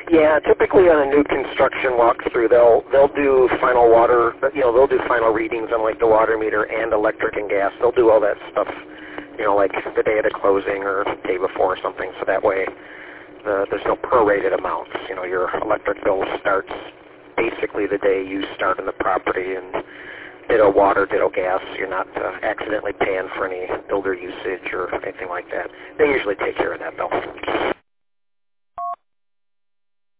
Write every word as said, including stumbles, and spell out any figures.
Yeah, typically on a new construction walkthrough, they'll they'll do final water, you know, they'll do final readings on like the water meter and electric and gas. They'll do all that stuff, you know, like the day of the closing or the day before or something. So that way, the, there's no prorated amounts. You know, your electric bill starts basically the day you start in the property, and ditto water, ditto gas. You're not uh, accidentally paying for any builder usage or anything like that. They usually take care of that, though.